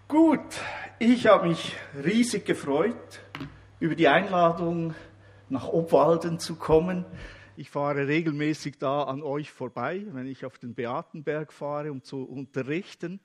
Gut, ich habe mich riesig gefreut, über die Einladung nach Obwalden zu kommen. Ich fahre regelmäßig da an euch vorbei, wenn ich auf den Beatenberg fahre, um zu unterrichten.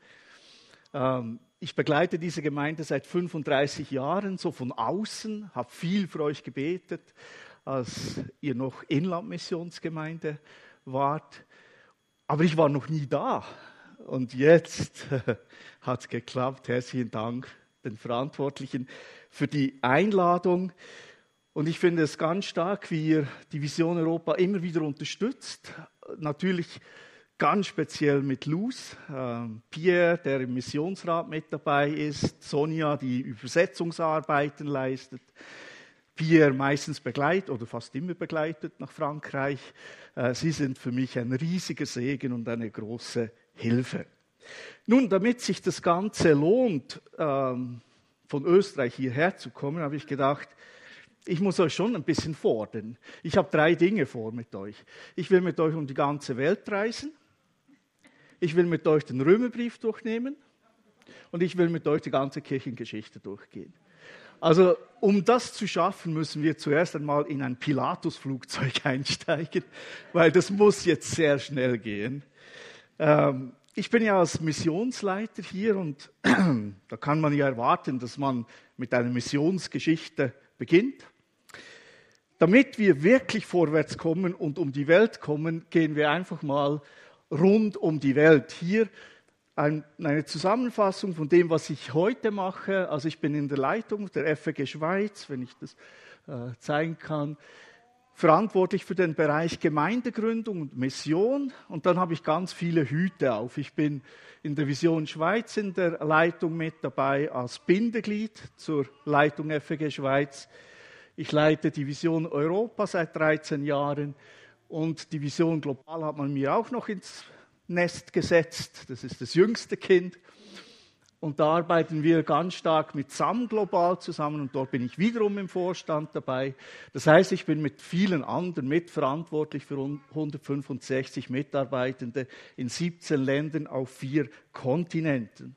Ich begleite diese Gemeinde seit 35 Jahren, so von außen, habe viel für euch gebetet, als ihr noch Inlandmissionsgemeinde wart. Aber ich war noch nie da. Und jetzt hat es geklappt. Herzlichen Dank den Verantwortlichen für die Einladung. Und ich finde es ganz stark, wie ihr die Vision Europa immer wieder unterstützt. Natürlich ganz speziell mit Luz, Pierre, der im Missionsrat mit dabei ist, Sonja, die Übersetzungsarbeiten leistet, Pierre meistens begleitet oder fast immer begleitet nach Frankreich. Sie sind für mich ein riesiger Segen und eine große Hilfe. Nun, damit sich das Ganze lohnt, von Österreich hierher zu kommen, habe ich gedacht, ich muss euch schon ein bisschen fordern. Ich habe 3 Dinge vor mit euch. Ich will mit euch um die ganze Welt reisen. Ich will mit euch den Römerbrief durchnehmen. Und ich will mit euch die ganze Kirchengeschichte durchgehen. Also, um das zu schaffen, müssen wir zuerst einmal in ein Pilatus-Flugzeug einsteigen, weil das muss jetzt sehr schnell gehen. Ich bin ja als Missionsleiter hier und da kann man ja erwarten, dass man mit einer Missionsgeschichte beginnt. Damit wir wirklich vorwärts kommen und um die Welt kommen, gehen wir einfach mal rund um die Welt. Hier eine Zusammenfassung von dem, was ich heute mache. Also ich bin in der Leitung der FEG Schweiz, wenn ich das zeigen kann, verantwortlich für den Bereich Gemeindegründung und Mission. Und dann habe ich ganz viele Hüte auf. Ich bin in der Vision Schweiz in der Leitung mit dabei als Bindeglied zur Leitung FEG Schweiz. Ich leite die Vision Europa seit 13 Jahren und die Vision Global hat man mir auch noch ins Nest gesetzt. Das ist das jüngste Kind. Und da arbeiten wir ganz stark mit SAM Global zusammen und dort bin ich wiederum im Vorstand dabei. Das heißt, ich bin mit vielen anderen mitverantwortlich für 165 Mitarbeitende in 17 Ländern auf 4 Kontinenten.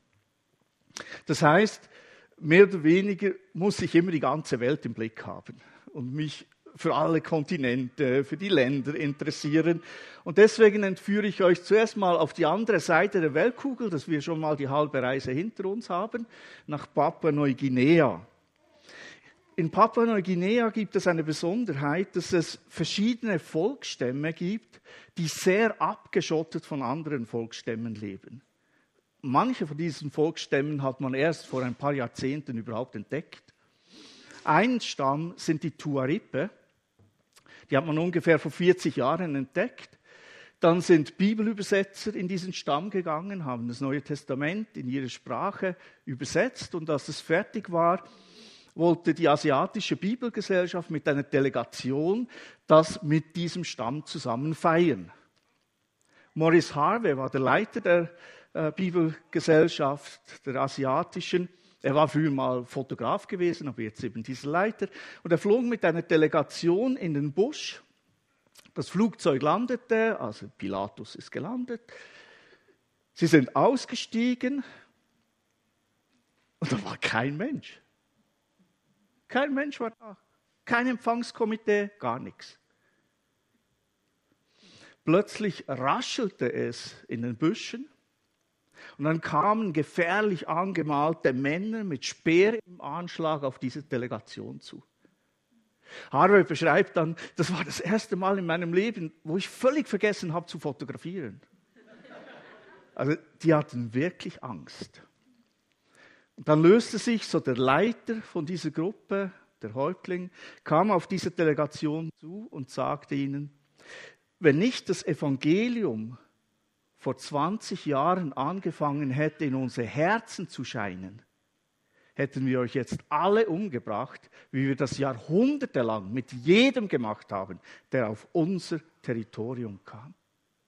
Das heißt, mehr oder weniger muss ich immer die ganze Welt im Blick haben und mich für alle Kontinente, für die Länder interessieren. Und deswegen entführe ich euch zuerst mal auf die andere Seite der Weltkugel, dass wir schon mal die halbe Reise hinter uns haben, nach Papua-Neuguinea. In Papua-Neuguinea gibt es eine Besonderheit, dass es verschiedene Volksstämme gibt, die sehr abgeschottet von anderen Volksstämmen leben. Manche von diesen Volksstämmen hat man erst vor ein paar Jahrzehnten überhaupt entdeckt. Ein Stamm sind die Tuaripe. Die hat man ungefähr vor 40 Jahren entdeckt. Dann sind Bibelübersetzer in diesen Stamm gegangen, haben das Neue Testament in ihre Sprache übersetzt. Und als es fertig war, wollte die Asiatische Bibelgesellschaft mit einer Delegation das mit diesem Stamm zusammen feiern. Maurice Harvey war der Leiter der Bibelgesellschaft, der asiatischen. Er war früher mal Fotograf gewesen, aber jetzt eben dieser Leiter. Und er flog mit einer Delegation in den Busch. Das Flugzeug landete, also Pilatus ist gelandet. Sie sind ausgestiegen und da war kein Mensch. Kein Mensch war da. Kein Empfangskomitee, gar nichts. Plötzlich raschelte es in den Büschen. Und dann kamen gefährlich angemalte Männer mit Speer im Anschlag auf diese Delegation zu. Harvey beschreibt dann, das war das erste Mal in meinem Leben, wo ich völlig vergessen habe zu fotografieren. Also die hatten wirklich Angst. Und dann löste sich so der Leiter von dieser Gruppe, der Häuptling, kam auf diese Delegation zu und sagte ihnen, wenn nicht das Evangelium vor 20 Jahren angefangen hätte, in unsere Herzen zu scheinen, hätten wir euch jetzt alle umgebracht, wie wir das jahrhundertelang mit jedem gemacht haben, der auf unser Territorium kam.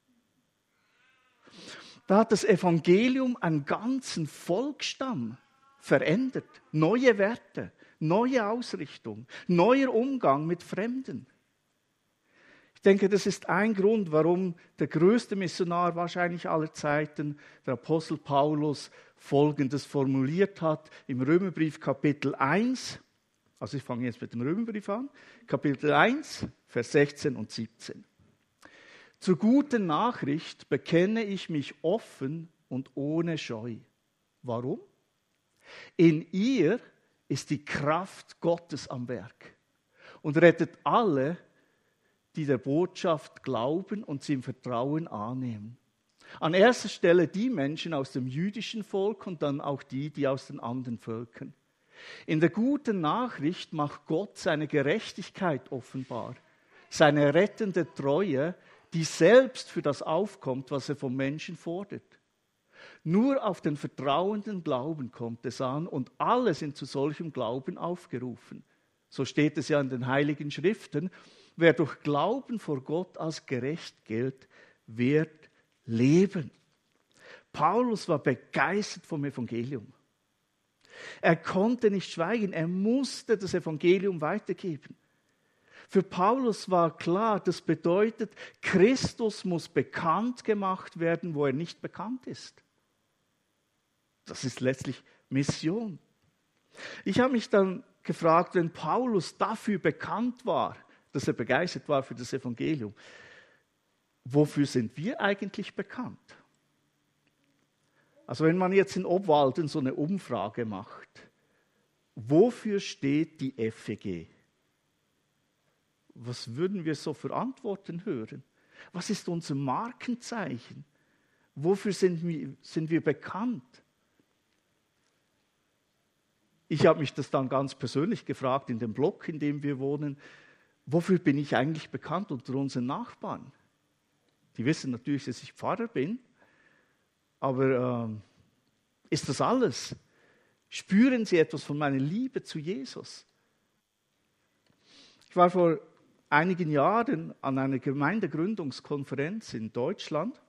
Da hat das Evangelium einen ganzen Volksstamm verändert. Neue Werte, neue Ausrichtung, neuer Umgang mit Fremden. Ich denke, das ist ein Grund, warum der größte Missionar wahrscheinlich aller Zeiten, der Apostel Paulus, Folgendes formuliert hat im Römerbrief Kapitel 1. Also ich fange jetzt mit dem Römerbrief an. Kapitel 1, Vers 16 und 17. Zur guten Nachricht bekenne ich mich offen und ohne Scheu. Warum? In ihr ist die Kraft Gottes am Werk und rettet alle, die der Botschaft glauben und sie im Vertrauen annehmen. An erster Stelle die Menschen aus dem jüdischen Volk und dann auch die aus den anderen Völkern. In der guten Nachricht macht Gott seine Gerechtigkeit offenbar, seine rettende Treue, die selbst für das aufkommt, was er vom Menschen fordert. Nur auf den vertrauenden Glauben kommt es an und alle sind zu solchem Glauben aufgerufen. So steht es ja in den Heiligen Schriften. Wer durch Glauben vor Gott als gerecht gilt, wird leben. Paulus war begeistert vom Evangelium. Er konnte nicht schweigen, er musste das Evangelium weitergeben. Für Paulus war klar, das bedeutet, Christus muss bekannt gemacht werden, wo er nicht bekannt ist. Das ist letztlich Mission. Ich habe mich dann gefragt, wenn Paulus dafür bekannt war, dass er begeistert war für das Evangelium, wofür sind wir eigentlich bekannt? Also wenn man jetzt in Obwalden so eine Umfrage macht, wofür steht die FEG? Was würden wir so für Antworten hören? Was ist unser Markenzeichen? Wofür sind wir bekannt? Ich habe mich das dann ganz persönlich gefragt in dem Block, in dem wir wohnen. Wofür bin ich eigentlich bekannt unter unseren Nachbarn? Die wissen natürlich, dass ich Pfarrer bin, aber ist das alles? Spüren sie etwas von meiner Liebe zu Jesus? Ich war vor einigen Jahren an einer Gemeindegründungskonferenz in Deutschland.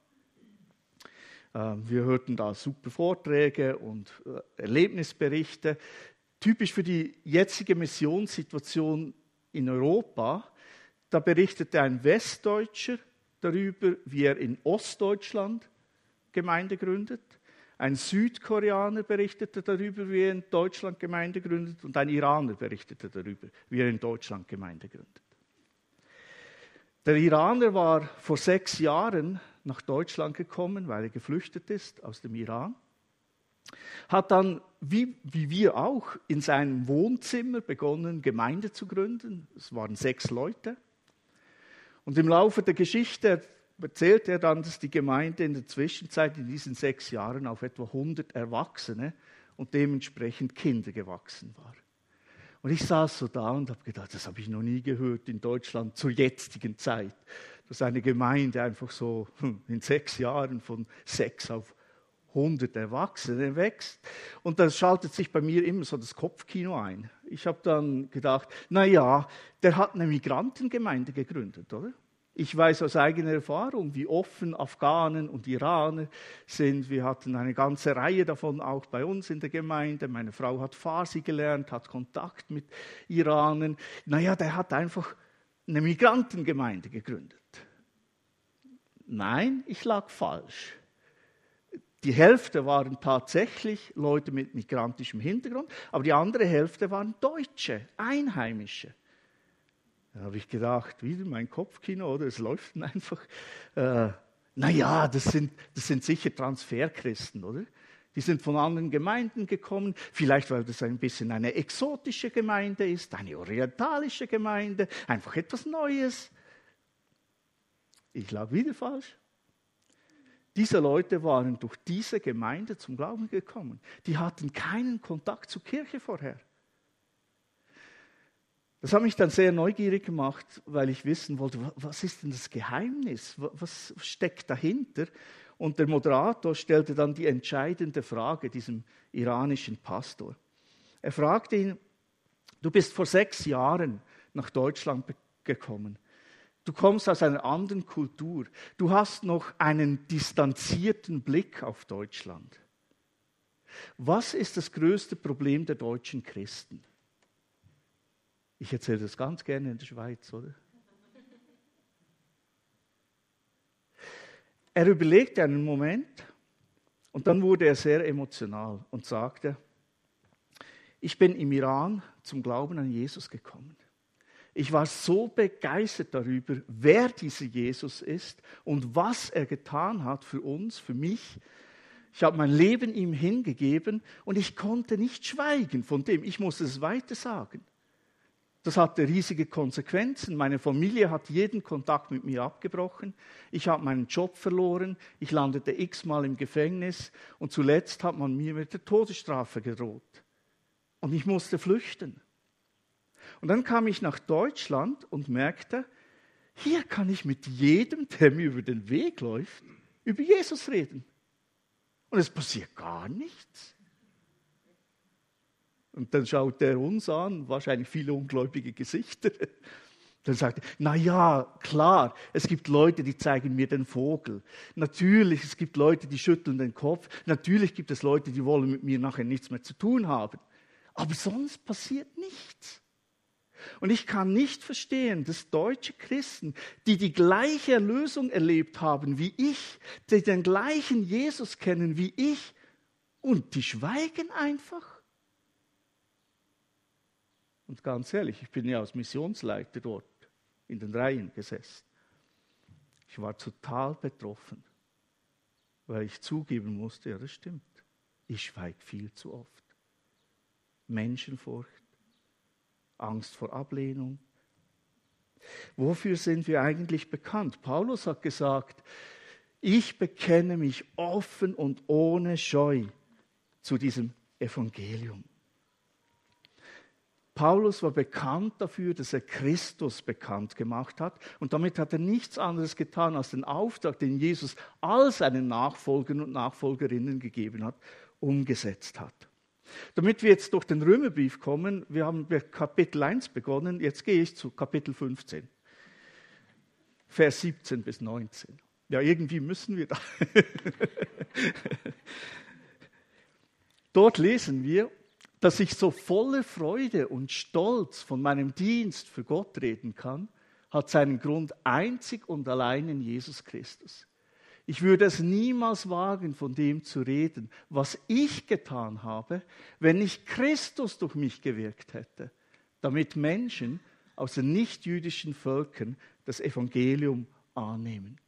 Wir hörten da super Vorträge und Erlebnisberichte. Typisch für die jetzige Missionssituation in Europa, da berichtete ein Westdeutscher darüber, wie er in Ostdeutschland Gemeinde gründet. Ein Südkoreaner berichtete darüber, wie er in Deutschland Gemeinde gründet. Und ein Iraner berichtete darüber, wie er in Deutschland Gemeinde gründet. Der Iraner war vor 6 Jahren nach Deutschland gekommen, weil er geflüchtet ist aus dem Iran. Hat dann, wie wir auch, in seinem Wohnzimmer begonnen, Gemeinde zu gründen. Es waren 6 Leute. Und im Laufe der Geschichte erzählt er dann, dass die Gemeinde in der Zwischenzeit in diesen 6 Jahren auf etwa 100 Erwachsene und dementsprechend Kinder gewachsen war. Und ich saß so da und habe gedacht, das habe ich noch nie gehört in Deutschland zur jetzigen Zeit, dass eine Gemeinde einfach so in 6 Jahren von 6 auf 100 Erwachsene wächst. Und da schaltet sich bei mir immer so das Kopfkino ein. Ich habe dann gedacht, naja, der hat eine Migrantengemeinde gegründet, oder? Ich weiß aus eigener Erfahrung, wie offen Afghanen und Iraner sind. Wir hatten eine ganze Reihe davon auch bei uns in der Gemeinde. Meine Frau hat Farsi gelernt, hat Kontakt mit Iranern. Naja, der hat einfach eine Migrantengemeinde gegründet. Nein, ich lag falsch. Die Hälfte waren tatsächlich Leute mit migrantischem Hintergrund, aber die andere Hälfte waren Deutsche, Einheimische. Da habe ich gedacht, wieder mein Kopfkino, oder? Es läuft dann einfach. Naja, das sind sicher Transferchristen, oder? Die sind von anderen Gemeinden gekommen, vielleicht weil das ein bisschen eine exotische Gemeinde ist, eine orientalische Gemeinde, einfach etwas Neues. Ich lag wieder falsch. Diese Leute waren durch diese Gemeinde zum Glauben gekommen. Die hatten keinen Kontakt zur Kirche vorher. Das hat mich dann sehr neugierig gemacht, weil ich wissen wollte, was ist denn das Geheimnis? Was steckt dahinter? Und der Moderator stellte dann die entscheidende Frage diesem iranischen Pastor. Er fragte ihn, du bist vor 6 Jahren nach Deutschland gekommen. Du kommst aus einer anderen Kultur. Du hast noch einen distanzierten Blick auf Deutschland. Was ist das größte Problem der deutschen Christen? Ich erzähle das ganz gerne in der Schweiz, oder? Er überlegte einen Moment und dann wurde er sehr emotional und sagte, ich bin im Iran zum Glauben an Jesus gekommen. Ich war so begeistert darüber, wer dieser Jesus ist und was er getan hat für uns, für mich. Ich habe mein Leben ihm hingegeben und ich konnte nicht schweigen von dem. Ich musste es weiter sagen. Das hatte riesige Konsequenzen. Meine Familie hat jeden Kontakt mit mir abgebrochen. Ich habe meinen Job verloren. Ich landete x-mal im Gefängnis. Und zuletzt hat man mir mit der Todesstrafe gedroht. Und ich musste flüchten. Und dann kam ich nach Deutschland und merkte, hier kann ich mit jedem, der mir über den Weg läuft, über Jesus reden. Und es passiert gar nichts. Und dann schaut er uns an, wahrscheinlich viele ungläubige Gesichter. Dann sagt er, na ja, klar, es gibt Leute, die zeigen mir den Vogel. Natürlich, es gibt Leute, die schütteln den Kopf. Natürlich gibt es Leute, die wollen mit mir nachher nichts mehr zu tun haben. Aber sonst passiert nichts. Und ich kann nicht verstehen, dass deutsche Christen, die die gleiche Erlösung erlebt haben wie ich, die den gleichen Jesus kennen wie ich, und die schweigen einfach. Und ganz ehrlich, ich bin ja als Missionsleiter dort in den Reihen gesessen. Ich war total betroffen, weil ich zugeben musste, ja, das stimmt. Ich schweige viel zu oft. Menschenfurcht, Angst vor Ablehnung. Wofür sind wir eigentlich bekannt? Paulus hat gesagt, ich bekenne mich offen und ohne Scheu zu diesem Evangelium. Paulus war bekannt dafür, dass er Christus bekannt gemacht hat. Und damit hat er nichts anderes getan, als den Auftrag, den Jesus all seinen Nachfolgern und Nachfolgerinnen gegeben hat, umgesetzt hat. Damit wir jetzt durch den Römerbrief kommen, wir haben mit Kapitel 1 begonnen, jetzt gehe ich zu Kapitel 15, Vers 17 bis 19. Ja, irgendwie müssen wir da. Dort lesen wir, dass ich so voller Freude und Stolz von meinem Dienst für Gott reden kann, hat seinen Grund einzig und allein in Jesus Christus. Ich würde es niemals wagen, von dem zu reden, was ich getan habe, wenn nicht Christus durch mich gewirkt hätte, damit Menschen aus den nichtjüdischen Völkern das Evangelium annehmen.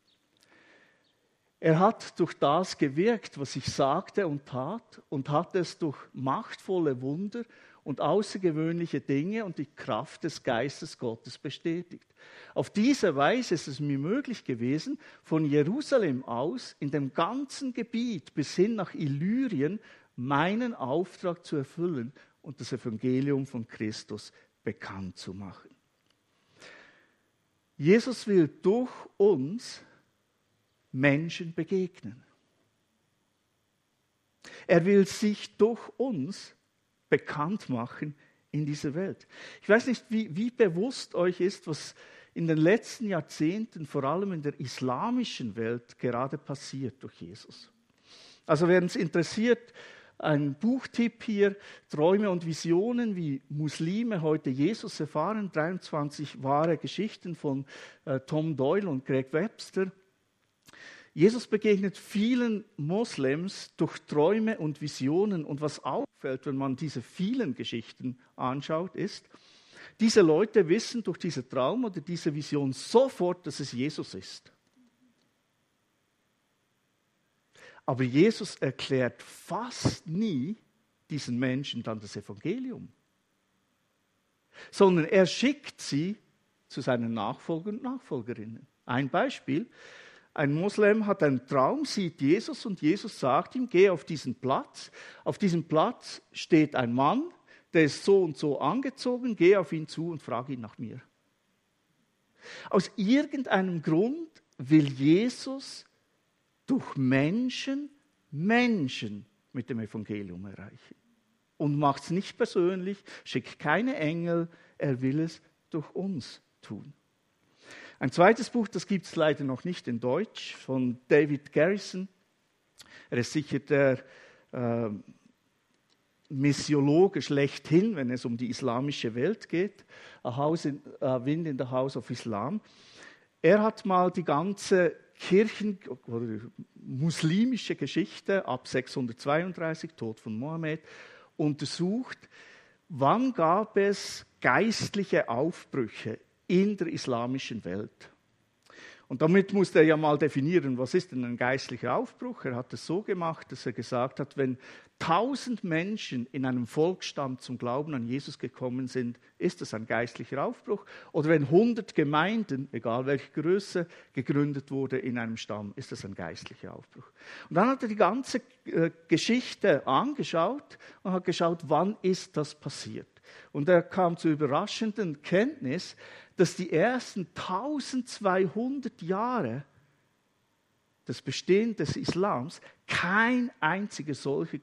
Er hat durch das gewirkt, was ich sagte und tat, und hat es durch machtvolle Wunder und außergewöhnliche Dinge und die Kraft des Geistes Gottes bestätigt. Auf diese Weise ist es mir möglich gewesen, von Jerusalem aus in dem ganzen Gebiet bis hin nach Illyrien meinen Auftrag zu erfüllen und das Evangelium von Christus bekannt zu machen. Jesus will durch uns Menschen begegnen. Er will sich durch uns bekannt machen in dieser Welt. Ich weiß nicht, wie bewusst euch ist, was in den letzten Jahrzehnten, vor allem in der islamischen Welt, gerade passiert durch Jesus. Also wer uns interessiert, ein Buchtipp hier, Träume und Visionen, wie Muslime heute Jesus erfahren, 23 wahre Geschichten von Tom Doyle und Greg Webster. Jesus begegnet vielen Moslems durch Träume und Visionen. Und was auffällt, wenn man diese vielen Geschichten anschaut, ist, diese Leute wissen durch diesen Traum oder diese Vision sofort, dass es Jesus ist. Aber Jesus erklärt fast nie diesen Menschen dann das Evangelium, sondern er schickt sie zu seinen Nachfolgern und Nachfolgerinnen. Ein Beispiel: Ein Moslem hat einen Traum, sieht Jesus und Jesus sagt ihm, geh auf diesen Platz. Auf diesem Platz steht ein Mann, der ist so und so angezogen, geh auf ihn zu und frage ihn nach mir. Aus irgendeinem Grund will Jesus durch Menschen mit dem Evangelium erreichen. Und macht es nicht persönlich, schickt keine Engel, er will es durch uns tun. Ein zweites Buch, das gibt es leider noch nicht in Deutsch, von David Garrison. Er ist sicher der Missiologe schlechthin, wenn es um die islamische Welt geht. A Wind in the House of Islam. Er hat mal die ganze oder muslimische Geschichte ab 632, Tod von Mohammed, untersucht, wann gab es geistliche Aufbrüche in der islamischen Welt. Und damit musste er ja mal definieren, was ist denn ein geistlicher Aufbruch? Er hat es so gemacht, dass er gesagt hat, wenn 1000 Menschen in einem Volksstamm zum Glauben an Jesus gekommen sind, ist das ein geistlicher Aufbruch. Oder wenn 100 Gemeinden, egal welche Größe, gegründet wurde in einem Stamm, ist das ein geistlicher Aufbruch. Und dann hat er die ganze Geschichte angeschaut und hat geschaut, wann ist das passiert. Und er kam zur überraschenden Kenntnis, dass die ersten 1200 Jahre des Bestehens des Islams kein einziger solcher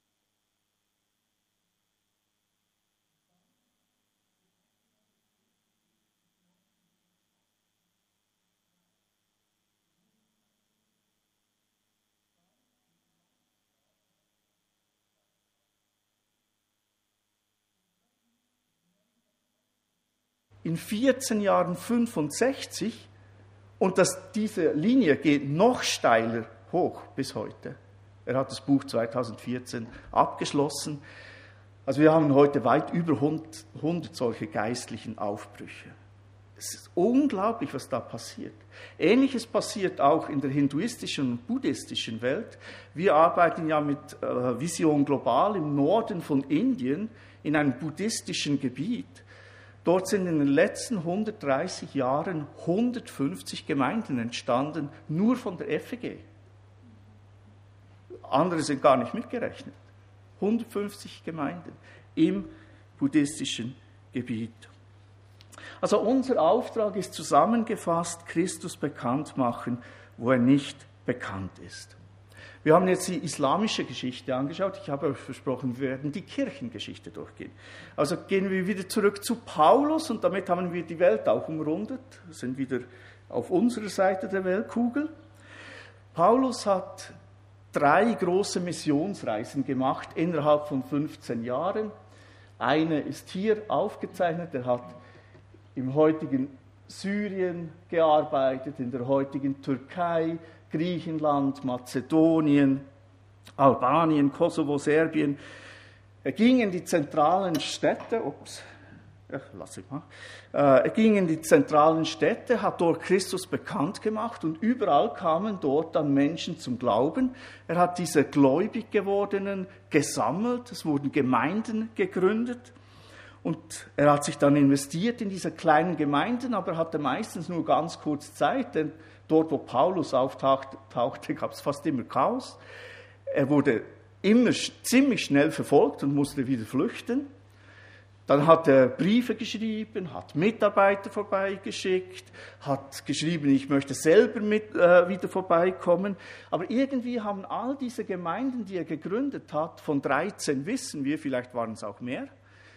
in 14 Jahren 65 und diese Linie geht noch steiler hoch bis heute. Er hat das Buch 2014 abgeschlossen. Also wir haben heute weit über 100 solche geistlichen Aufbrüche. Es ist unglaublich, was da passiert. Ähnliches passiert auch in der hinduistischen und buddhistischen Welt. Wir arbeiten ja mit Vision Global im Norden von Indien in einem buddhistischen Gebiet. Dort sind in den letzten 130 Jahren 150 Gemeinden entstanden, nur von der FEG. Andere sind gar nicht mitgerechnet. 150 Gemeinden im buddhistischen Gebiet. Also unser Auftrag ist zusammengefasst, Christus bekannt machen, wo er nicht bekannt ist. Wir haben jetzt die islamische Geschichte angeschaut. Ich habe euch versprochen, wir werden die Kirchengeschichte durchgehen. Also gehen wir wieder zurück zu Paulus und damit haben wir die Welt auch umrundet, sind wieder auf unserer Seite der Weltkugel. Paulus hat 3 große Missionsreisen gemacht innerhalb von 15 Jahren. Eine ist hier aufgezeichnet. Er hat im heutigen Syrien gearbeitet, in der heutigen Türkei, Griechenland, Mazedonien, Albanien, Kosovo, Serbien. Er ging in die zentralen Städte, er ging in die zentralen Städte, hat dort Christus bekannt gemacht und überall kamen dort dann Menschen zum Glauben. Er hat diese gläubig gewordenen gesammelt, es wurden Gemeinden gegründet. Und er hat sich dann investiert in diese kleinen Gemeinden, aber hatte meistens nur ganz kurz Zeit, denn dort, wo Paulus auftauchte, gab es fast immer Chaos. Er wurde immer ziemlich schnell verfolgt und musste wieder flüchten. Dann hat er Briefe geschrieben, hat Mitarbeiter vorbeigeschickt, hat geschrieben, ich möchte selber wieder vorbeikommen. Aber irgendwie haben all diese Gemeinden, die er gegründet hat, von 13 wissen wir, vielleicht waren es auch mehr,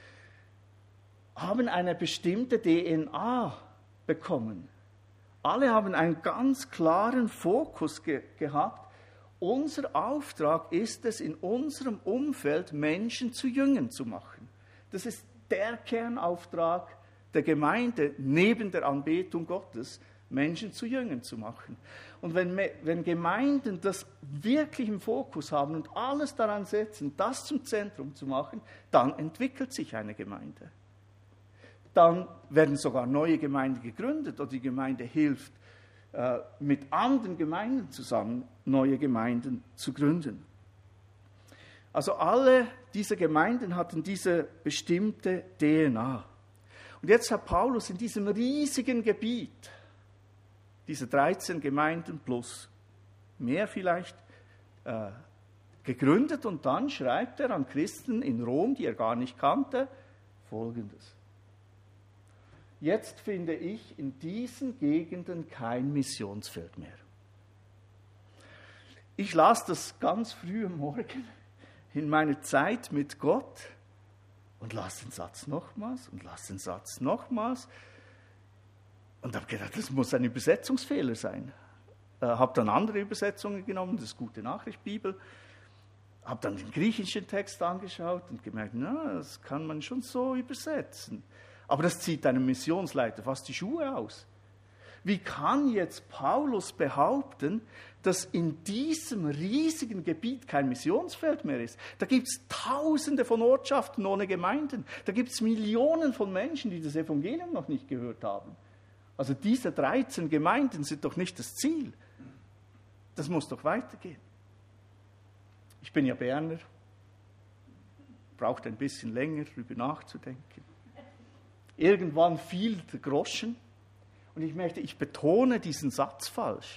haben eine bestimmte DNA bekommen. Alle haben einen ganz klaren Fokus gehabt. Unser Auftrag ist es, in unserem Umfeld Menschen zu Jüngern zu machen. Das ist der Kernauftrag der Gemeinde, neben der Anbetung Gottes, Menschen zu Jüngern zu machen. Und wenn Gemeinden das wirklich im Fokus haben und alles daran setzen, das zum Zentrum zu machen, dann entwickelt sich eine Gemeinde. Dann werden sogar neue Gemeinden gegründet oder die Gemeinde hilft, mit anderen Gemeinden zusammen neue Gemeinden zu gründen. Also alle diese Gemeinden hatten diese bestimmte DNA. Und jetzt hat Paulus in diesem riesigen Gebiet, diese 13 Gemeinden plus mehr vielleicht, gegründet und dann schreibt er an Christen in Rom, die er gar nicht kannte, Folgendes. Jetzt finde ich in diesen Gegenden kein Missionsfeld mehr. Ich las das ganz früh am Morgen in meiner Zeit mit Gott und las den Satz nochmals und las den Satz nochmals und habe gedacht, das muss ein Übersetzungsfehler sein. Habe dann andere Übersetzungen genommen, das Gute Nachricht Bibel, habe dann den griechischen Text angeschaut und gemerkt, na, das kann man schon so übersetzen. Aber das zieht einem Missionsleiter fast die Schuhe aus. Wie kann jetzt Paulus behaupten, dass in diesem riesigen Gebiet kein Missionsfeld mehr ist? Da gibt es Tausende von Ortschaften ohne Gemeinden. Da gibt es Millionen von Menschen, die das Evangelium noch nicht gehört haben. Also diese 13 Gemeinden sind doch nicht das Ziel. Das muss doch weitergehen. Ich bin ja Berner, braucht ein bisschen länger, darüber nachzudenken. Irgendwann fiel der Groschen und ich betone diesen Satz falsch.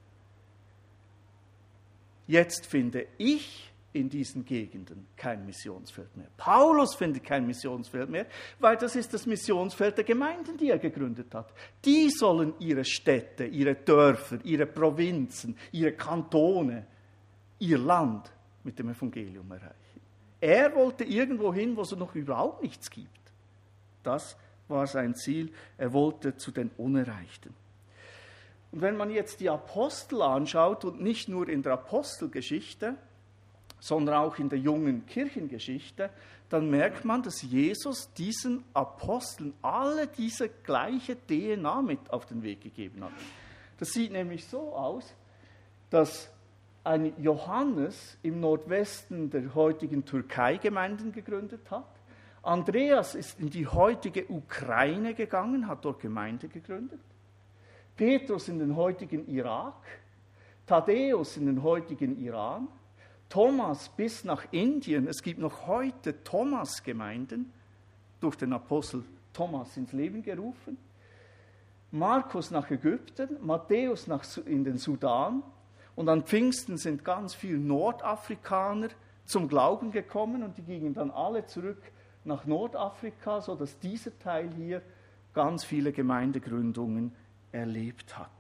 Jetzt finde ich in diesen Gegenden kein Missionsfeld mehr. Paulus findet kein Missionsfeld mehr, weil das ist das Missionsfeld der Gemeinden, die er gegründet hat. Die sollen ihre Städte, ihre Dörfer, ihre Provinzen, ihre Kantone, ihr Land mit dem Evangelium erreichen. Er wollte irgendwo hin, wo es noch überhaupt nichts gibt. Das war sein Ziel. Er wollte zu den Unerreichten. Und wenn man jetzt die Apostel anschaut und nicht nur in der Apostelgeschichte, sondern auch in der jungen Kirchengeschichte, dann merkt man, dass Jesus diesen Aposteln alle diese gleiche DNA mit auf den Weg gegeben hat. Das sieht nämlich so aus, dass ein Johannes im Nordwesten der heutigen Türkei Gemeinden gegründet hat. Andreas ist in die heutige Ukraine gegangen, hat dort Gemeinde gegründet. Petrus in den heutigen Irak, Thaddäus in den heutigen Iran, Thomas bis nach Indien. Es gibt noch heute Thomas-Gemeinden, durch den Apostel Thomas ins Leben gerufen. Markus nach Ägypten, Matthäus in den Sudan. Und an Pfingsten sind ganz viele Nordafrikaner zum Glauben gekommen und die gingen dann alle zurück nach Nordafrika, sodass dieser Teil hier ganz viele Gemeindegründungen erlebt hat.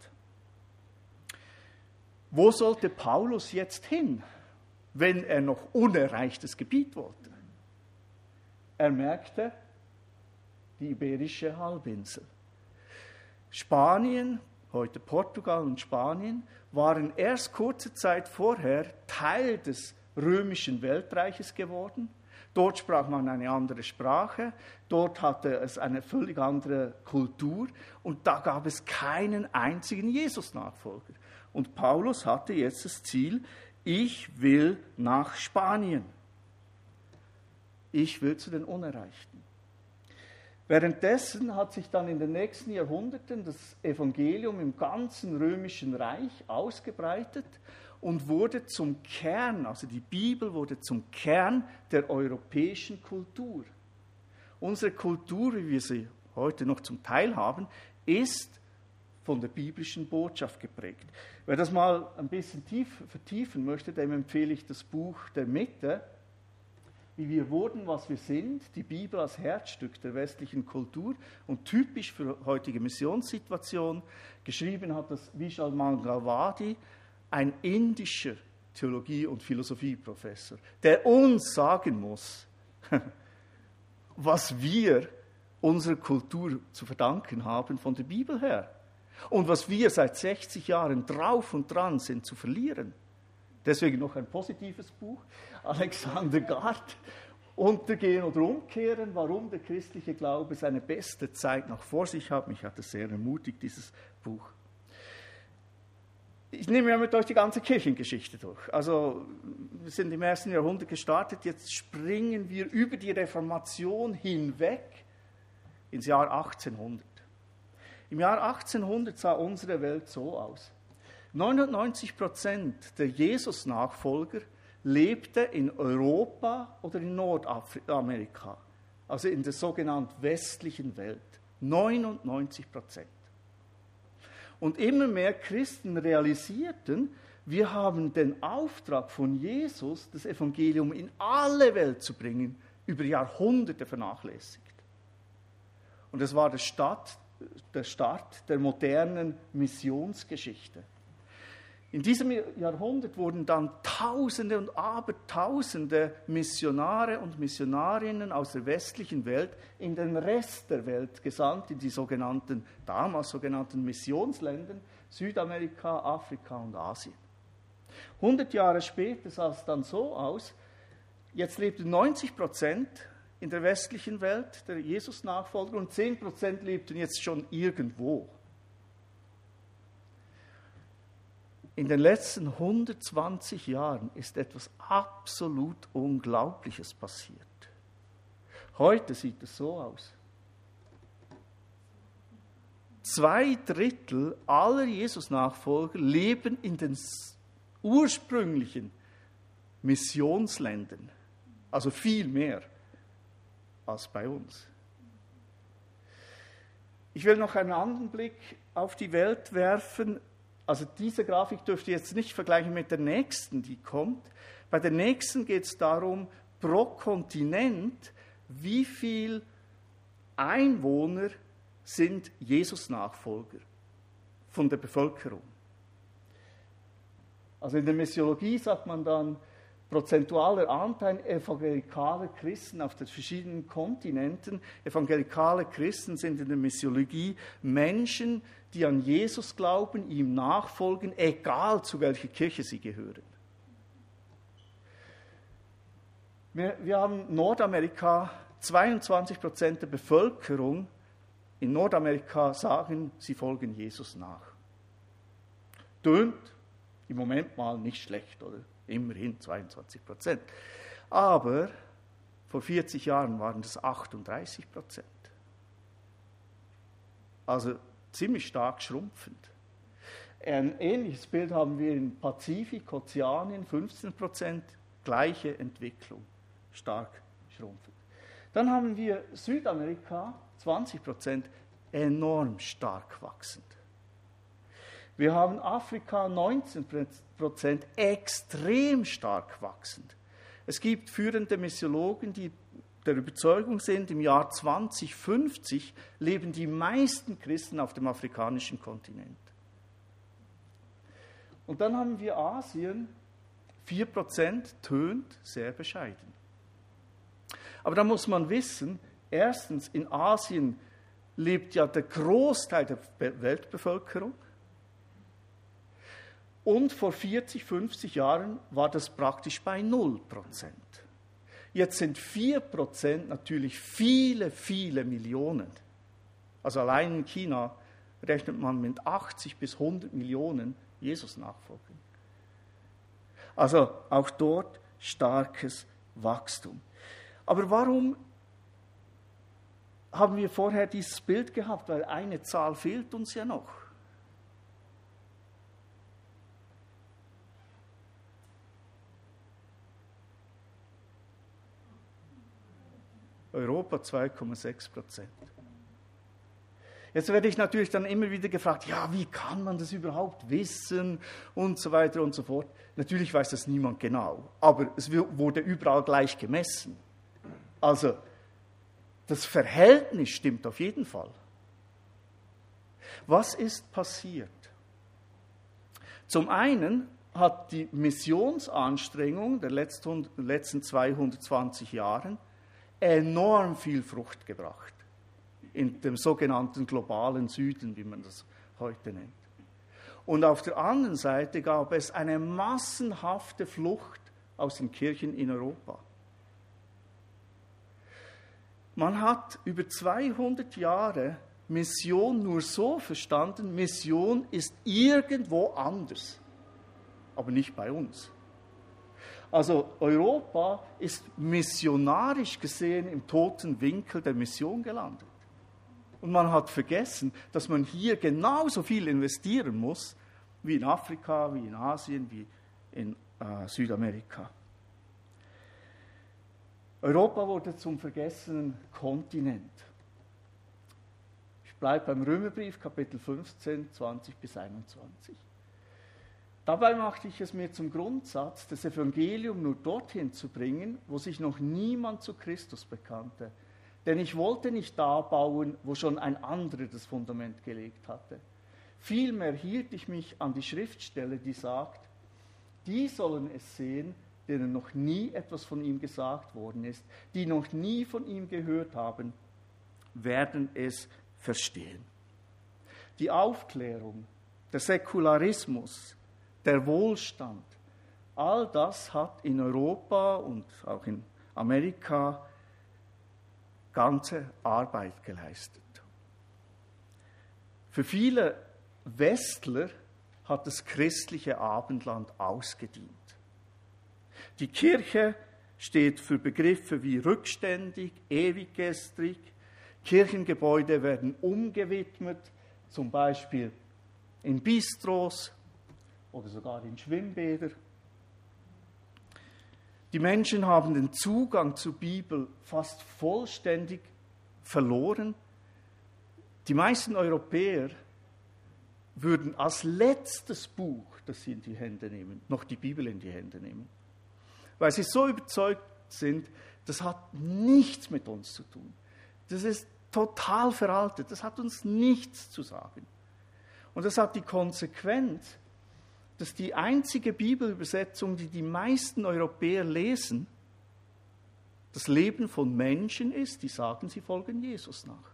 Wo sollte Paulus jetzt hin, wenn er noch unerreichtes Gebiet wollte? Er merkte, die Iberische Halbinsel. Spanien, heute Portugal und Spanien, waren erst kurze Zeit vorher Teil des römischen Weltreiches geworden. Dort sprach man eine andere Sprache, dort hatte es eine völlig andere Kultur und da gab es keinen einzigen Jesus-Nachfolger. Und Paulus hatte jetzt das Ziel, ich will nach Spanien. Ich will zu den Unerreichten. Währenddessen hat sich dann in den nächsten Jahrhunderten das Evangelium im ganzen römischen Reich ausgebreitet und wurde zum Kern, also die Bibel wurde zum Kern der europäischen Kultur. Unsere Kultur, wie wir sie heute noch zum Teil haben, ist von der biblischen Botschaft geprägt. Wer das mal ein bisschen vertiefen möchte, dem empfehle ich das Buch der Mitte, wie wir wurden, was wir sind, die Bibel als Herzstück der westlichen Kultur und typisch für heutige Missionssituation. Geschrieben hat das Vishal Mangalwadi, ein indischer Theologie- und Philosophieprofessor, der uns sagen muss, was wir unserer Kultur zu verdanken haben von der Bibel her und was wir seit 60 Jahren drauf und dran sind zu verlieren. Deswegen noch ein positives Buch, Alexander Gard, Untergehen oder Umkehren, warum der christliche Glaube seine beste Zeit noch vor sich hat. Mich hat es sehr ermutigt, dieses Buch. Ich nehme ja mit euch die ganze Kirchengeschichte durch. Also wir sind im 1. Jahrhundert gestartet, jetzt springen wir über die Reformation hinweg ins Jahr 1800. Im Jahr 1800 sah unsere Welt so aus. 99% der Jesus-Nachfolger lebte in Europa oder in Nordamerika, also in der sogenannten westlichen Welt. 99%. Und immer mehr Christen realisierten, wir haben den Auftrag von Jesus, das Evangelium in alle Welt zu bringen, über Jahrhunderte vernachlässigt. Und es war der Start der modernen Missionsgeschichte. In diesem Jahrhundert wurden dann Tausende und Abertausende Missionare und Missionarinnen aus der westlichen Welt in den Rest der Welt gesandt, in die damals sogenannten Missionsländer, Südamerika, Afrika und Asien. 100 Jahre später sah es dann so aus, jetzt lebten 90% in der westlichen Welt der Jesus-Nachfolger und 10% lebten jetzt schon irgendwo. in den letzten 120 Jahren ist etwas absolut Unglaubliches passiert. Heute sieht es so aus. 2/3 aller Jesus-Nachfolger leben in den ursprünglichen Missionsländern. Also viel mehr als bei uns. Ich will noch einen anderen Blick auf die Welt werfen. Also diese Grafik dürft ihr jetzt nicht vergleichen mit der nächsten, die kommt. Bei der nächsten geht es darum, pro Kontinent, wie viel Einwohner sind Jesus-Nachfolger von der Bevölkerung. Also in der Missiologie sagt man dann, prozentualer Anteil evangelikaler Christen auf den verschiedenen Kontinenten. Evangelikale Christen sind in der Missiologie Menschen, die an Jesus glauben, ihm nachfolgen, egal zu welcher Kirche sie gehören. Wir haben Nordamerika, 22% der Bevölkerung in Nordamerika sagen, sie folgen Jesus nach. Tönt im Moment mal nicht schlecht, oder? Immerhin 22%. Aber vor 40 Jahren waren das 38%. Also ziemlich stark schrumpfend. Ein ähnliches Bild haben wir im Pazifik, Ozeanien, 15%, gleiche Entwicklung, stark schrumpfend. Dann haben wir Südamerika, 20%, enorm stark wachsend. Wir haben Afrika, 19%, extrem stark wachsend. Es gibt führende Missiologen, die der Überzeugung sind, im Jahr 2050 leben die meisten Christen auf dem afrikanischen Kontinent. Und dann haben wir Asien, 4%, tönt sehr bescheiden. Aber da muss man wissen, erstens, in Asien lebt ja der Großteil der Weltbevölkerung. Und vor 40, 50 Jahren war das praktisch bei 0%. Jetzt sind 4% natürlich viele, viele Millionen. Also allein in China rechnet man mit 80 bis 100 Millionen Jesus-Nachfolgern. Also auch dort starkes Wachstum. Aber warum haben wir vorher dieses Bild gehabt? Weil eine Zahl fehlt uns ja noch. Europa 2,6%. Jetzt werde ich natürlich dann immer wieder gefragt, ja, wie kann man das überhaupt wissen und so weiter und so fort. Natürlich weiß das niemand genau, aber es wurde überall gleich gemessen. Also das Verhältnis stimmt auf jeden Fall. Was ist passiert? Zum einen hat die Missionsanstrengung der letzten 220 Jahren enorm viel Frucht gebracht. In dem sogenannten globalen Süden, wie man das heute nennt. Und auf der anderen Seite gab es eine massenhafte Flucht aus den Kirchen in Europa. Man hat über 200 Jahre Mission nur so verstanden, Mission ist irgendwo anders, aber nicht bei uns. Also Europa ist missionarisch gesehen im toten Winkel der Mission gelandet. Und man hat vergessen, dass man hier genauso viel investieren muss, wie in Afrika, wie in Asien, wie in Südamerika. Europa wurde zum vergessenen Kontinent. Ich bleibe beim Römerbrief, Kapitel 15, 20 bis 21. Dabei machte ich es mir zum Grundsatz, das Evangelium nur dorthin zu bringen, wo sich noch niemand zu Christus bekannte. Denn ich wollte nicht da bauen, wo schon ein anderer das Fundament gelegt hatte. Vielmehr hielt ich mich an die Schriftstelle, die sagt, die sollen es sehen, denen noch nie etwas von ihm gesagt worden ist, die noch nie von ihm gehört haben, werden es verstehen. Die Aufklärung, der Säkularismus, der Wohlstand, all das hat in Europa und auch in Amerika ganze Arbeit geleistet. Für viele Westler hat das christliche Abendland ausgedient. Die Kirche steht für Begriffe wie rückständig, ewiggestrig. Kirchengebäude werden umgewidmet, zum Beispiel in Bistros oder sogar in Schwimmbäder. Die Menschen haben den Zugang zur Bibel fast vollständig verloren. Die meisten Europäer würden als letztes Buch, das sie in die Hände nehmen, noch die Bibel in die Hände nehmen. Weil sie so überzeugt sind, das hat nichts mit uns zu tun. Das ist total veraltet, das hat uns nichts zu sagen. Und das hat die Konsequenz, dass die einzige Bibelübersetzung, die die meisten Europäer lesen, das Leben von Menschen ist, die sagen, sie folgen Jesus nach.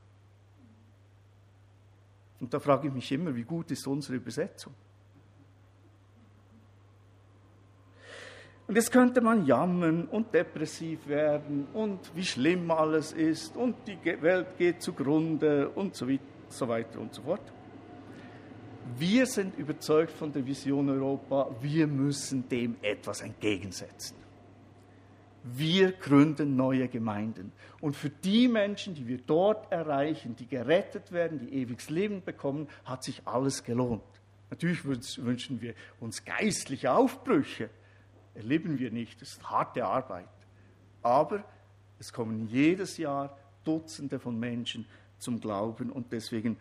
Und da frage ich mich immer, wie gut ist unsere Übersetzung? Und jetzt könnte man jammern und depressiv werden und wie schlimm alles ist und die Welt geht zugrunde und so weiter und so fort. Wir sind überzeugt von der Vision Europa, wir müssen dem etwas entgegensetzen. Wir gründen neue Gemeinden. Und für die Menschen, die wir dort erreichen, die gerettet werden, die ewiges Leben bekommen, hat sich alles gelohnt. Natürlich wünschen wir uns geistliche Aufbrüche. Erleben wir nicht, das ist harte Arbeit. Aber es kommen jedes Jahr Dutzende von Menschen zum Glauben und deswegen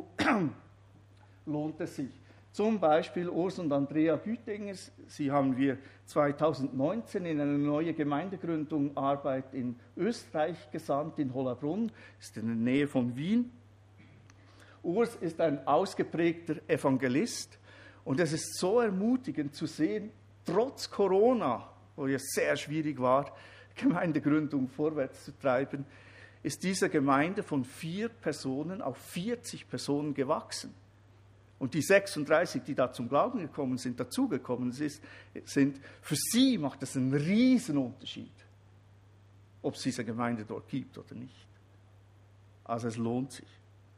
lohnt es sich. Zum Beispiel Urs und Andrea Gütingers, sie haben wir 2019 in eine neue Gemeindegründung Arbeit in Österreich gesandt, in Hollabrunn, ist in der Nähe von Wien. Urs ist ein ausgeprägter Evangelist und es ist so ermutigend zu sehen, trotz Corona, wo es sehr schwierig war, Gemeindegründung vorwärts zu treiben, ist diese Gemeinde von 4 Personen auf 40 Personen gewachsen. Und die 36, die da zum Glauben gekommen sind, dazugekommen sind, für sie macht das einen riesen Unterschied, ob es diese Gemeinde dort gibt oder nicht. Also es lohnt sich.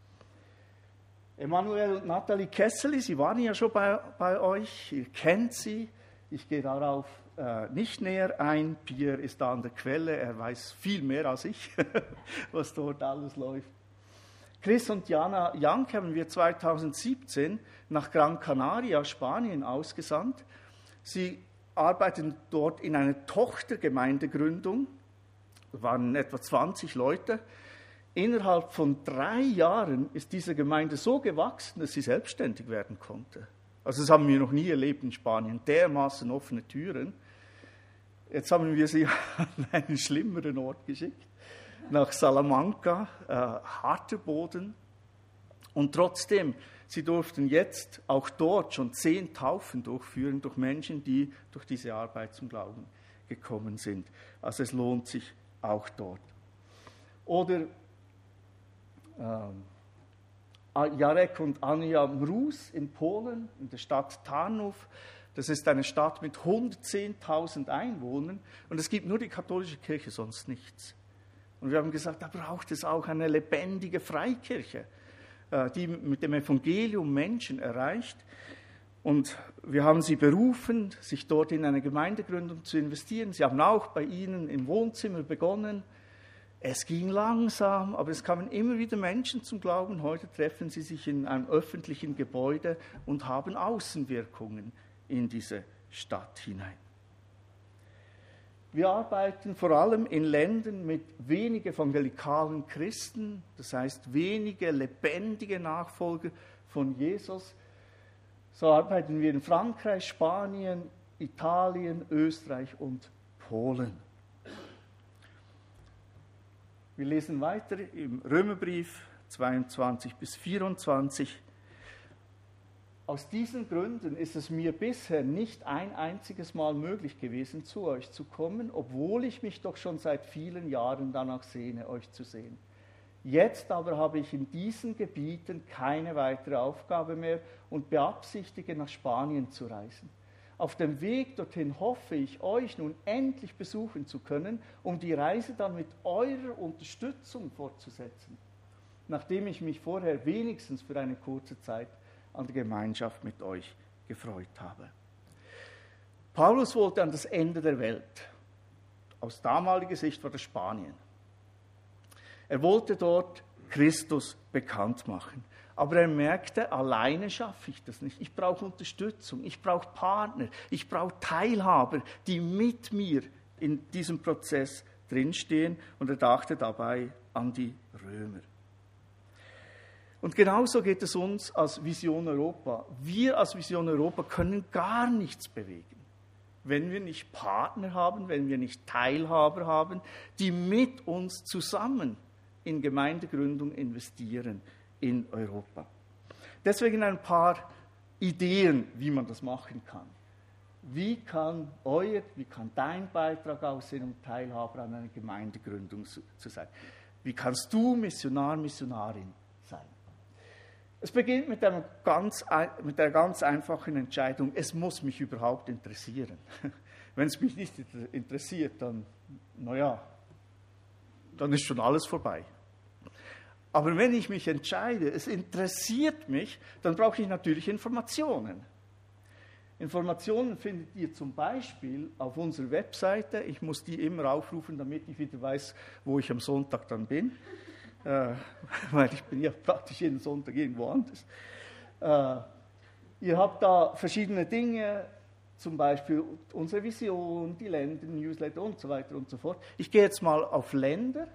Emanuel und Nathalie Kesseli, sie waren ja schon bei euch, ihr kennt sie. Ich gehe darauf nicht näher ein. Pierre ist da an der Quelle, er weiß viel mehr als ich, was dort alles läuft. Chris und Jana Jank haben wir 2017 nach Gran Canaria, Spanien, ausgesandt. Sie arbeiten dort in einer Tochtergemeindegründung. Da waren etwa 20 Leute. Innerhalb von 3 Jahren ist diese Gemeinde so gewachsen, dass sie selbstständig werden konnte. Also das haben wir noch nie erlebt in Spanien, dermaßen offene Türen. Jetzt haben wir sie an einen schlimmeren Ort geschickt, nach Salamanca, harter Boden. Und trotzdem, sie durften jetzt auch dort schon 10 Taufen durchführen durch Menschen, die durch diese Arbeit zum Glauben gekommen sind. Also es lohnt sich auch dort. Oder Jarek und Anja Mruz in Polen, in der Stadt Tarnów. Das ist eine Stadt mit 110.000 Einwohnern und es gibt nur die katholische Kirche, sonst nichts. Und wir haben gesagt, da braucht es auch eine lebendige Freikirche, die mit dem Evangelium Menschen erreicht. Und wir haben sie berufen, sich dort in eine Gemeindegründung zu investieren. Sie haben auch bei ihnen im Wohnzimmer begonnen. Es ging langsam, aber es kamen immer wieder Menschen zum Glauben. Heute treffen sie sich in einem öffentlichen Gebäude und haben Außenwirkungen in diese Stadt hinein. Wir arbeiten vor allem in Ländern mit wenig evangelikalen Christen, das heißt wenige lebendige Nachfolger von Jesus. So arbeiten wir in Frankreich, Spanien, Italien, Österreich und Polen. Wir lesen weiter im Römerbrief 22 bis 24. Aus diesen Gründen ist es mir bisher nicht ein einziges Mal möglich gewesen, zu euch zu kommen, obwohl ich mich doch schon seit vielen Jahren danach sehne, euch zu sehen. Jetzt aber habe ich in diesen Gebieten keine weitere Aufgabe mehr und beabsichtige, nach Spanien zu reisen. Auf dem Weg dorthin hoffe ich, euch nun endlich besuchen zu können, um die Reise dann mit eurer Unterstützung fortzusetzen, nachdem ich mich vorher wenigstens für eine kurze Zeit an der Gemeinschaft mit euch gefreut habe. Paulus wollte an das Ende der Welt. Aus damaliger Sicht war das Spanien. Er wollte dort Christus bekannt machen. Aber er merkte, alleine schaffe ich das nicht. Ich brauche Unterstützung, ich brauche Partner, ich brauche Teilhaber, die mit mir in diesem Prozess drinstehen. Und er dachte dabei an die Römer. Und genauso geht es uns als Vision Europa. Wir als Vision Europa können gar nichts bewegen, wenn wir nicht Partner haben, wenn wir nicht Teilhaber haben, die mit uns zusammen in Gemeindegründung investieren in Europa. Deswegen ein paar Ideen, wie man das machen kann. Wie kann dein Beitrag aussehen, um Teilhaber an einer Gemeindegründung zu sein? Wie kannst du Missionar, Missionarin sein? Es beginnt mit einer ganz einfachen Entscheidung, es muss mich überhaupt interessieren. Wenn es mich nicht interessiert, dann ist schon alles vorbei. Aber wenn ich mich entscheide, es interessiert mich, dann brauche ich natürlich Informationen. Informationen findet ihr zum Beispiel auf unserer Webseite. Ich muss die immer aufrufen, damit ich wieder weiß, wo ich am Sonntag dann bin. Weil ich bin ja praktisch jeden Sonntag irgendwo anders. Ihr habt da verschiedene Dinge, zum Beispiel unsere Vision, die Länder, Newsletter und so weiter und so fort. Ich gehe jetzt mal auf Länder.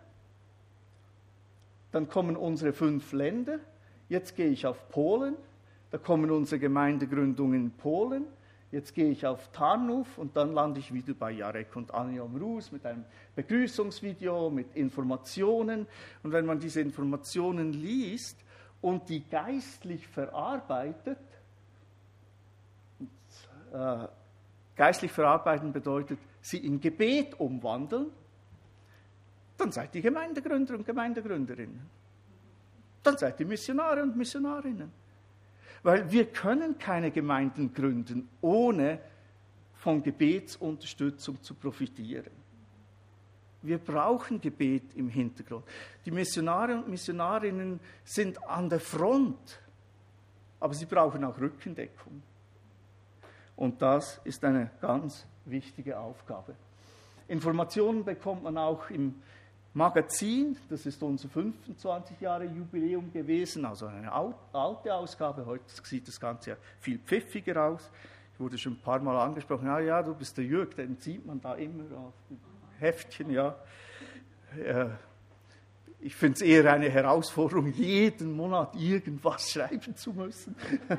Dann kommen unsere 5 Länder. Jetzt gehe ich auf Polen. Da kommen unsere Gemeindegründungen in Polen. Jetzt gehe ich auf Tarnów und dann lande ich wieder bei Jarek und Anja Mruz mit einem Begrüßungsvideo, mit Informationen. Und wenn man diese Informationen liest und die geistlich verarbeitet, geistlich verarbeiten bedeutet, sie in Gebet umwandeln, dann seid ihr Gemeindegründer und Gemeindegründerinnen. Dann seid ihr Missionare und Missionarinnen. Weil wir können keine Gemeinden gründen, ohne von Gebetsunterstützung zu profitieren. Wir brauchen Gebet im Hintergrund. Die Missionare und Missionarinnen sind an der Front, aber sie brauchen auch Rückendeckung. Und das ist eine ganz wichtige Aufgabe. Informationen bekommt man auch im Magazin, das ist unser 25 Jahre Jubiläum gewesen, also eine alte Ausgabe. Heute sieht das Ganze ja viel pfiffiger aus. Ich wurde schon ein paar Mal angesprochen, ja, du bist der Jürg, den sieht man da immer auf dem Heftchen, ja. Ich finde es eher eine Herausforderung, jeden Monat irgendwas schreiben zu müssen.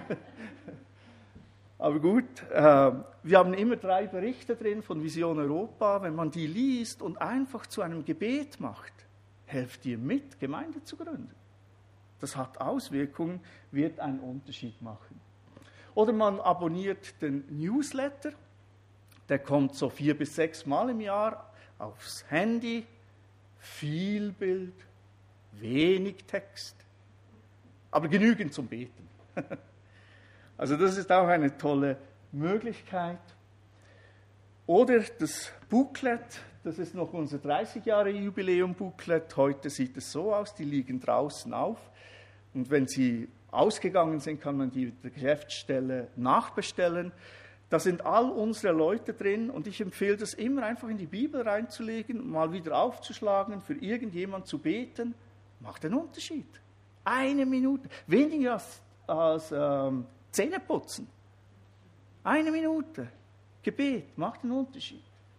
Aber gut, wir haben immer 3 Berichte drin von Vision Europa. Wenn man die liest und einfach zu einem Gebet macht, helft ihr mit, Gemeinde zu gründen. Das hat Auswirkungen, wird einen Unterschied machen. Oder man abonniert den Newsletter, der kommt so 4 bis 6 Mal im Jahr aufs Handy, viel Bild, wenig Text, aber genügend zum Beten. Also das ist auch eine tolle Möglichkeit. Oder das Booklet, das ist noch unser 30 Jahre Jubiläum-Booklet. Heute sieht es so aus, die liegen draußen auf. Und wenn sie ausgegangen sind, kann man die der Geschäftsstelle nachbestellen. Da sind all unsere Leute drin und ich empfehle das immer einfach in die Bibel reinzulegen, mal wieder aufzuschlagen, für irgendjemand zu beten. Macht einen Unterschied. 1 Minute, weniger als Zähneputzen. 1 Minute. Gebet macht einen Unterschied.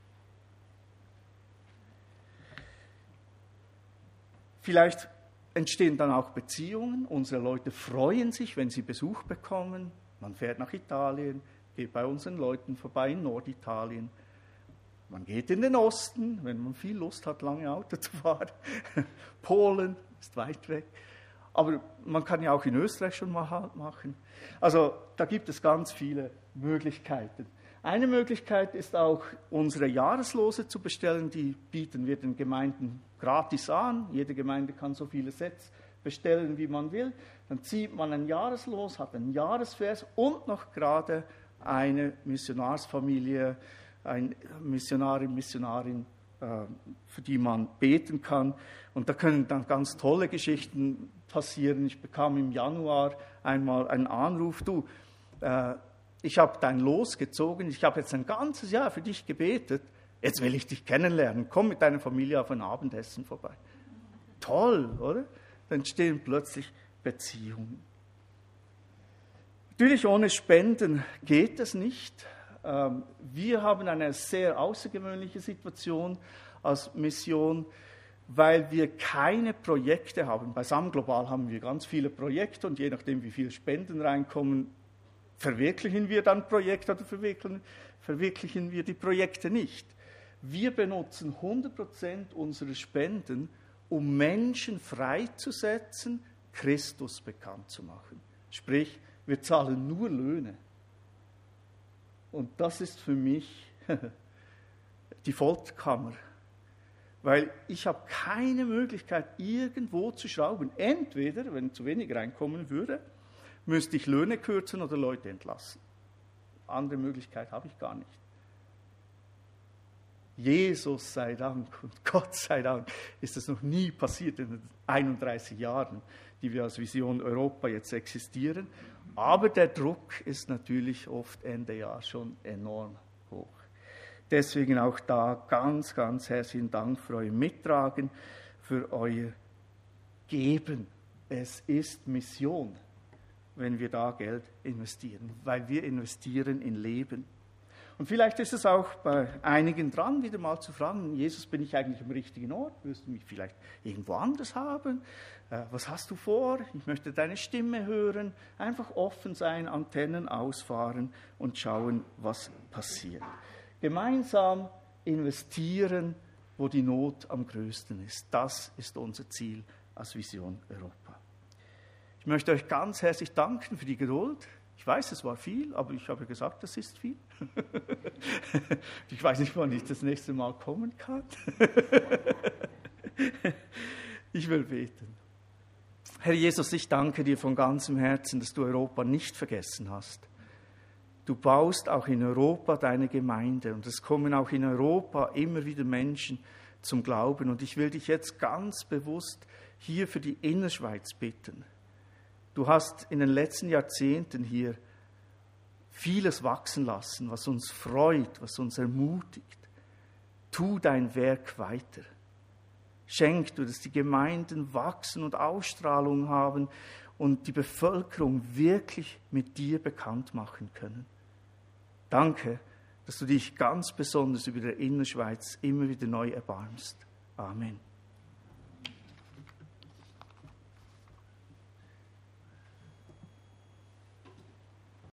Vielleicht entstehen dann auch Beziehungen. Unsere Leute freuen sich, wenn sie Besuch bekommen. Man fährt nach Italien, geht bei unseren Leuten vorbei in Norditalien. Man geht in den Osten, wenn man viel Lust hat, lange Auto zu fahren. Polen ist weit weg. Aber man kann ja auch in Österreich schon mal Halt machen. Also da gibt es ganz viele Möglichkeiten. Eine Möglichkeit ist auch, unsere Jahreslose zu bestellen. Die bieten wir den Gemeinden gratis an. Jede Gemeinde kann so viele Sets bestellen, wie man will. Dann zieht man ein Jahreslos, hat einen Jahresvers und noch gerade eine Missionarsfamilie, ein Missionarin, Missionarin, für die man beten kann. Und da können dann ganz tolle Geschichten passieren. Ich bekam im Januar einmal einen Anruf, ich habe dein Los gezogen, ich habe jetzt ein ganzes Jahr für dich gebetet, jetzt will ich dich kennenlernen, komm mit deiner Familie auf ein Abendessen vorbei. Toll, oder? Dann entstehen plötzlich Beziehungen. Natürlich ohne Spenden geht es nicht. Wir haben eine sehr außergewöhnliche Situation als Mission, weil wir keine Projekte haben. Bei SAM Global haben wir ganz viele Projekte und je nachdem, wie viele Spenden reinkommen, verwirklichen wir dann Projekte oder verwirklichen wir die Projekte nicht. Wir benutzen 100% unserer Spenden, um Menschen freizusetzen, Christus bekannt zu machen. Sprich, wir zahlen nur Löhne. Und das ist für mich die Folterkammer. Weil ich habe keine Möglichkeit, irgendwo zu schrauben. Entweder, wenn zu wenig reinkommen würde, müsste ich Löhne kürzen oder Leute entlassen. Andere Möglichkeit habe ich gar nicht. Jesus sei Dank und Gott sei Dank ist das noch nie passiert in den 31 Jahren, die wir als Vision Europa jetzt existieren. Aber der Druck ist natürlich oft Ende Jahr schon enorm hoch. Deswegen auch da ganz, ganz herzlichen Dank für euer Mittragen, für euer Geben. Es ist Mission, wenn wir da Geld investieren, weil wir investieren in Leben. Und vielleicht ist es auch bei einigen dran, wieder mal zu fragen, Jesus, bin ich eigentlich am richtigen Ort? Wirst du mich vielleicht irgendwo anders haben? Was hast du vor? Ich möchte deine Stimme hören. Einfach offen sein, Antennen ausfahren und schauen, was passiert. Gemeinsam investieren, wo die Not am größten ist. Das ist unser Ziel als Vision Europa. Ich möchte euch ganz herzlich danken für die Geduld. Ich weiß, es war viel, aber ich habe gesagt, das ist viel. Ich weiß nicht, wann ich das nächste Mal kommen kann. Ich will beten. Herr Jesus, ich danke dir von ganzem Herzen, dass du Europa nicht vergessen hast. Du baust auch in Europa deine Gemeinde und es kommen auch in Europa immer wieder Menschen zum Glauben. Und ich will dich jetzt ganz bewusst hier für die Innerschweiz bitten. Du hast in den letzten Jahrzehnten hier vieles wachsen lassen, was uns freut, was uns ermutigt. Tu dein Werk weiter. Schenk du, dass die Gemeinden wachsen und Ausstrahlung haben und die Bevölkerung wirklich mit dir bekannt machen können. Danke, dass du dich ganz besonders über der Innerschweiz immer wieder neu erbarmst. Amen.